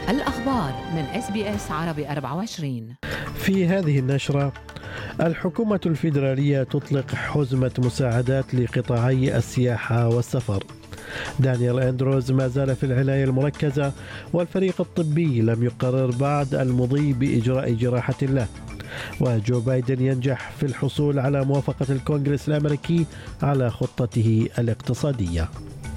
الأخبار من SBS عربي 24. في هذه النشرة: الحكومة الفيدرالية تطلق حزمة مساعدات لقطاعي السياحة والسفر. دانيال أندروز ما زال في العناية المركزة، والفريق الطبي لم يقرر بعد المضي بإجراء جراحة له. وجو بايدن ينجح في الحصول على موافقة الكونغرس الأمريكي على خطته الاقتصادية.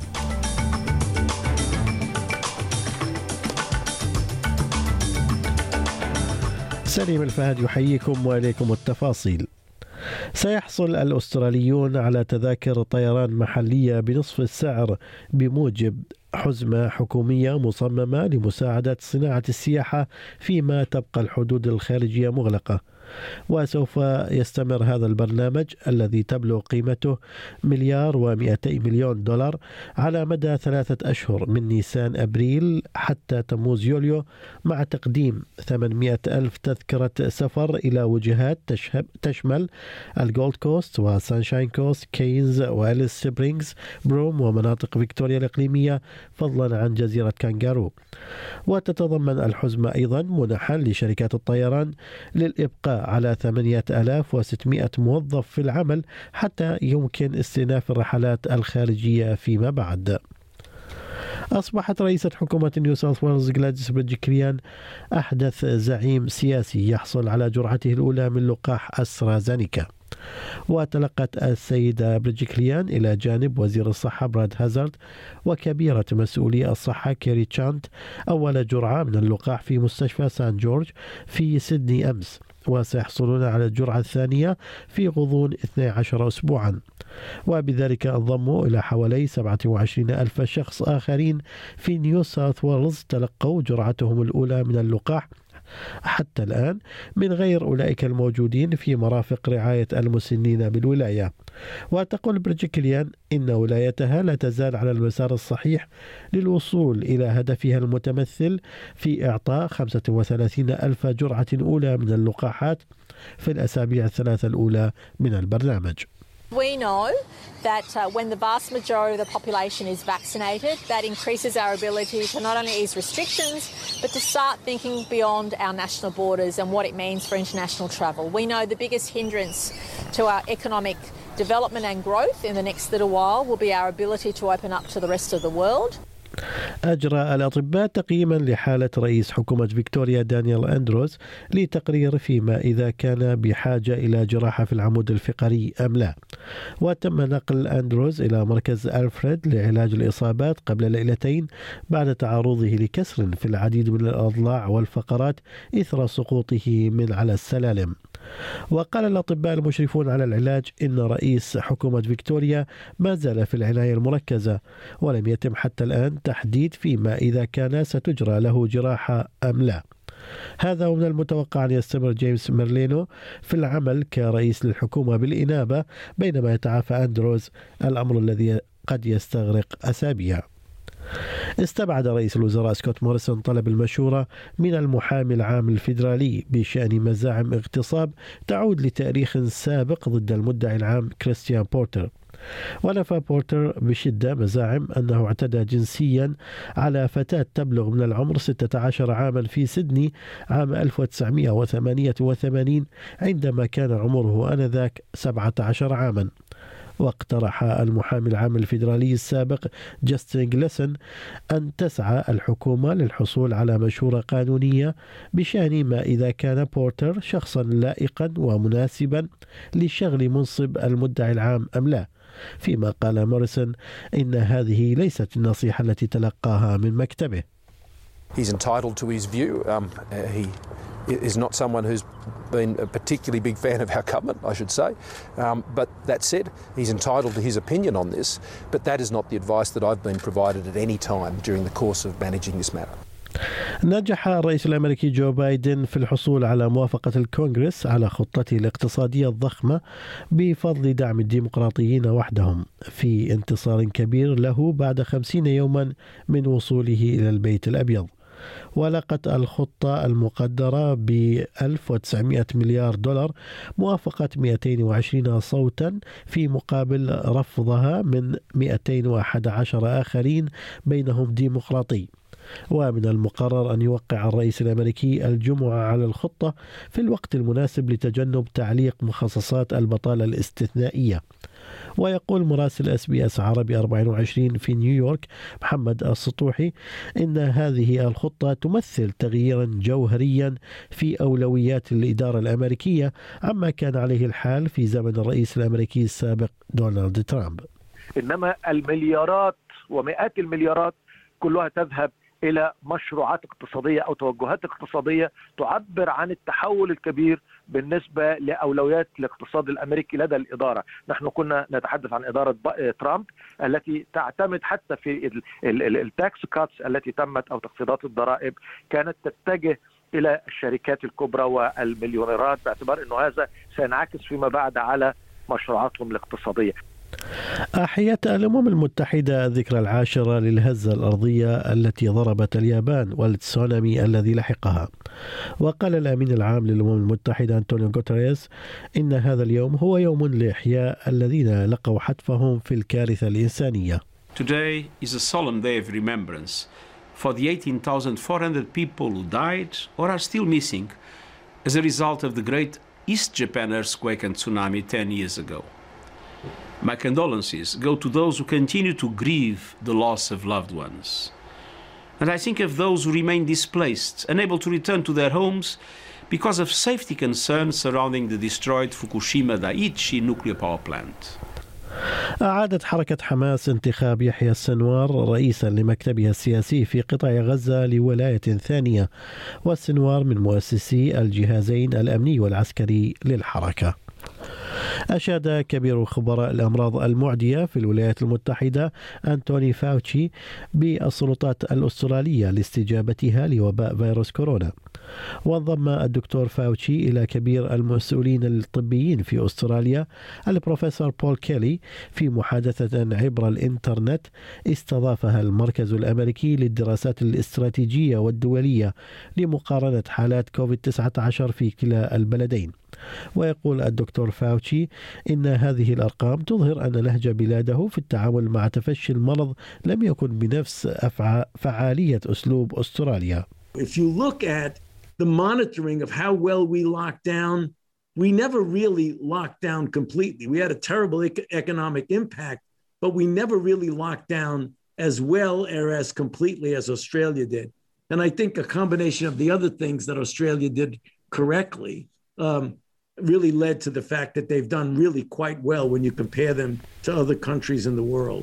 سليم الفهد يحييكم وإليكم التفاصيل. سيحصل الأستراليون على تذاكر طيران محلية بنصف السعر بموجب حزمة حكومية مصممة لمساعدة صناعة السياحة فيما تبقى الحدود الخارجية مغلقة. وسوف يستمر هذا البرنامج الذي تبلغ قيمته $1,200,000,000 على مدى 3 أشهر من نيسان أبريل حتى تموز يوليو، مع تقديم 800,000 تذكرة سفر إلى وجهات تشمل الجولد كوست وسانشاين كوست، كينز وأليس سبرينغز، بروم ومناطق فيكتوريا الإقليمية، فضلا عن جزيرة كانغارو. وتتضمن الحزمة أيضا منحا لشركات الطيران للإبقاء على 8,600 موظف في العمل حتى يمكن استئناف الرحلات الخارجية فيما بعد. أصبحت رئيسة حكومة نيو ساوث ويلز غلاديس بريدجكليان أحدث زعيم سياسي يحصل على جرعته الأولى من لقاح أسترازينيكا. وتلقت السيدة بريدجكليان إلى جانب وزير الصحة براد هازارد وكبيرة مسؤولي الصحة كيري تشانت أول جرعة من اللقاح في مستشفى سان جورج في سيدني أمس، وسيحصلون على الجرعة الثانية في غضون 12 أسبوعا. وبذلك انضموا إلى حوالي 27,000 شخص آخرين في نيو ساوث ويلز تلقوا جرعتهم الأولى من اللقاح حتى الآن، من غير أولئك الموجودين في مرافق رعاية المسنين بالولاية. وتقول بريدجكليان إن ولايتها لا تزال على المسار الصحيح للوصول إلى هدفها المتمثل في إعطاء 35,000 جرعة أولى من اللقاحات في الأسابيع الثلاثة الأولى من البرنامج. We know that when the vast majority of the population is vaccinated, that increases our ability to not only ease restrictions, but to start thinking beyond our national borders and what it means for international travel. We know the biggest hindrance to our economic development and growth in the next little while will be our ability to open up to the rest of the world. أجرى الأطباء تقييما لحالة رئيس حكومة فيكتوريا دانيال أندروز لتقرير فيما إذا كان بحاجة إلى جراحة في العمود الفقري أم لا. وتم نقل أندروز إلى مركز ألفريد لعلاج الإصابات قبل ليلتين بعد تعرضه لكسر في العديد من الأضلاع والفقرات إثر سقوطه من على السلالم. وقال الأطباء المشرفون على العلاج إن رئيس حكومة فيكتوريا ما زال في العناية المركزة، ولم يتم حتى الآن تحديد فيما إذا كان ستجرى له جراحة أم لا. هذا ومن المتوقع أن يستمر جيمس ميرلينو في العمل كرئيس للحكومة بالإنابة بينما يتعافى أندروز، الأمر الذي قد يستغرق أسابيع. استبعد رئيس الوزراء سكوت موريسون طلب المشورة من المحامي العام الفيدرالي بشأن مزاعم اغتصاب تعود لتاريخ سابق ضد المدعي العام كريستيان بورتر. ونفى بورتر بشدة مزاعم أنه اعتدى جنسيا على فتاة تبلغ من العمر 16 عاما في سيدني عام 1988 عندما كان عمره آنذاك 17 عاما. واقترح المحامي العام الفيدرالي السابق جاستن جليسن أن تسعى الحكومة للحصول على مشورة قانونية بشأن ما إذا كان بورتر شخصا لائقا ومناسبا لشغل منصب المدعي العام أم لا، فيما قال موريسون إن هذه ليست النصيحة التي تلقاها من مكتبه. He's entitled to his view. He is not someone who's been a particularly big fan of our government, I should say. But that said, he's entitled to his opinion on this, but that is not the advice that I've been provided at any time during the course of managing this matter. نجح الرئيس الأمريكي جو بايدن في الحصول على موافقة الكونغرس على خطته الاقتصادية الضخمة بفضل دعم الديمقراطيين وحدهم، في انتصار كبير له بعد 50 يوما من وصوله إلى البيت الأبيض. ولقت الخطة المقدرة ب$1,900 مليار موافقة 220 صوتا في مقابل رفضها من 211 آخرين بينهم ديمقراطي. ومن المقرر أن يوقع الرئيس الأمريكي الجمعة على الخطة في الوقت المناسب لتجنب تعليق مخصصات البطالة الاستثنائية. ويقول مراسل SBS عربي 24 في نيويورك محمد السطوحي إن هذه الخطة تمثل تغييرا جوهريا في أولويات الإدارة الأمريكية عما كان عليه الحال في زمن الرئيس الأمريكي السابق دونالد ترامب. إنما المليارات ومئات المليارات كلها تذهب إلى مشروعات اقتصادية أو توجهات اقتصادية تعبر عن التحول الكبير بالنسبة لأولويات الاقتصاد الأمريكي لدى الإدارة. نحن كنا نتحدث عن إدارة ترامب التي تعتمد حتى في التاكس كاتس التي تمت أو تخفيضات الضرائب كانت تتجه إلى الشركات الكبرى والمليونيرات باعتبار أنه هذا سينعكس فيما بعد على مشروعاتهم الاقتصادية. أحيت الأمم المتحدة الذكرى العاشرة للهزة الأرضية التي ضربت اليابان والتسونامي الذي لحقها. وقال الأمين العام للأمم المتحدة أنطونيو غوتيريس إن هذا اليوم هو يوم لإحياء الذين لقوا حتفهم في الكارثة الإنسانية. Today is a solemn day of remembrance for the 18,400 people who died or are still missing as a result of the great East Japan earthquake and tsunami 10 years ago. My condolences go to those who continue to grieve the loss of loved ones. And I think of those who remain displaced, unable to return to their homes because of safety concerns surrounding the destroyed Fukushima Daiichi nuclear power plant. أعادت حركة حماس انتخاب يحيى السنوار رئيسا لمكتبها السياسي في قطاع غزة لولاية ثانية، والسنوار من مؤسسي الجهازين الأمني والعسكري للحركة. أشاد كبير خبراء الأمراض المعدية في الولايات المتحدة أنتوني فاوتشي بالسلطات الأسترالية لاستجابتها لوباء فيروس كورونا. وانضم الدكتور فاوتشي إلى كبير المسؤولين الطبيين في أستراليا البروفيسور بول كيلي في محادثة عبر الإنترنت استضافها المركز الأمريكي للدراسات الاستراتيجية والدولية لمقارنة حالات كوفيد-19 في كلا البلدين. ويقول الدكتور فاوتشي إن هذه الأرقام تظهر أن نهج بلاده في التعامل مع تفشي المرض لم يكن بنفس فعالية أسلوب أستراليا. If you look at the monitoring of how well we locked down, we never really locked down completely. We had a terrible economic impact, but we never really locked down as well or as completely as Australia did. And I think a combination of the other things that Australia did correctly really led to the fact that they've done really quite well when you compare them to other countries in the world.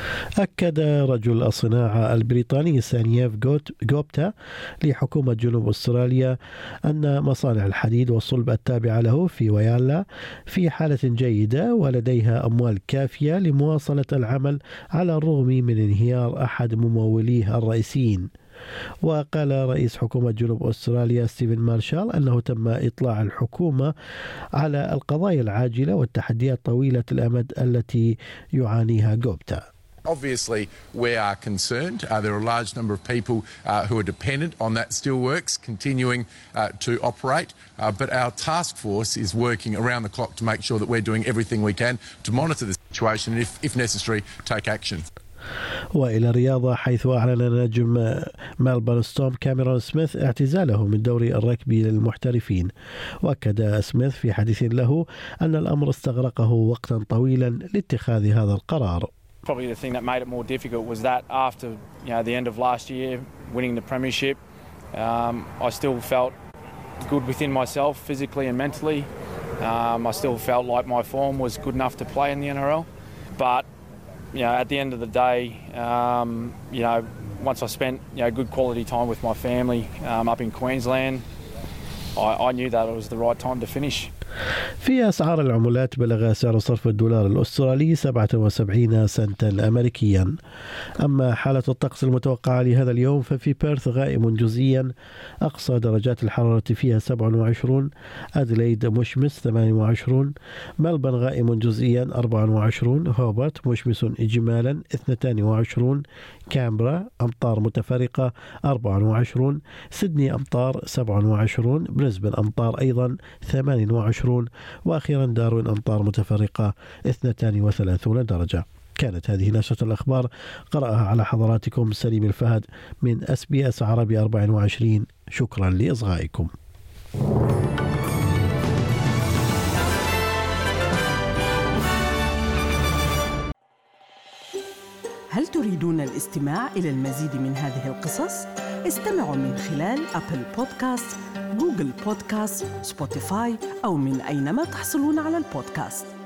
أكد رجل الصناعة البريطاني سانييف غوبتا لحكومة جنوب أستراليا أن مصانع الحديد والصلب التابعة له في ويالا في حالة جيدة ولديها أموال كافية لمواصلة العمل على الرغم من انهيار أحد مموليه الرئيسيين. وقال رئيس حكومة جنوب أستراليا ستيفن مارشال أنه تم إطلاع الحكومة على القضايا العاجلة والتحديات طويلة الأمد التي يعانيها غوبتا. Obviously, we are concerned. There are a large number of people who are dependent on that steelworks continuing to operate. But our task force is working around the clock to make sure that we're doing everything we can to monitor the situation and, if necessary, take action. وإلى الرياضة، حيث أعلن نجم ملبورن ستورم كاميرون سميث اعتزاله من دوري الركبي للمحترفين. وأكد سميث في حديث له أن الأمر استغرقه وقتا طويلا لاتخاذ هذا القرار. Probably the thing that made it more difficult was that after the end of last year, winning the premiership, I still felt good within myself physically and mentally. I still felt like my form was good enough to play in the NRL. But at the end of the day, once I spent good quality time with my family up in Queensland, I knew that it was the right time to finish. في أسعار العملات بلغ سعر صرف الدولار الأسترالي 77 سنتا أمريكيا. أما حالة الطقس المتوقعة لهذا اليوم ففي بيرث غائم جزئيا، أقصى درجات الحرارة فيها 27، أدليد مشمس 28، ملبن غائم جزئيا 24، هوبرت مشمس إجمالا 22، كامبرا أمطار متفرقة 24، سيدني أمطار 27، بريسبن أمطار أيضا 28، وأخيرا داروين أمطار متفرقة 32 درجة. كانت هذه نشرة الأخبار قرأها على حضراتكم سليم الفهد من SBS عربي 24. شكرا لإصغائكم. هل تريدون الاستماع إلى المزيد من هذه القصص؟ استمعوا من خلال أبل بودكاست، جوجل بودكاست، سبوتيفاي أو من أينما تحصلون على البودكاست.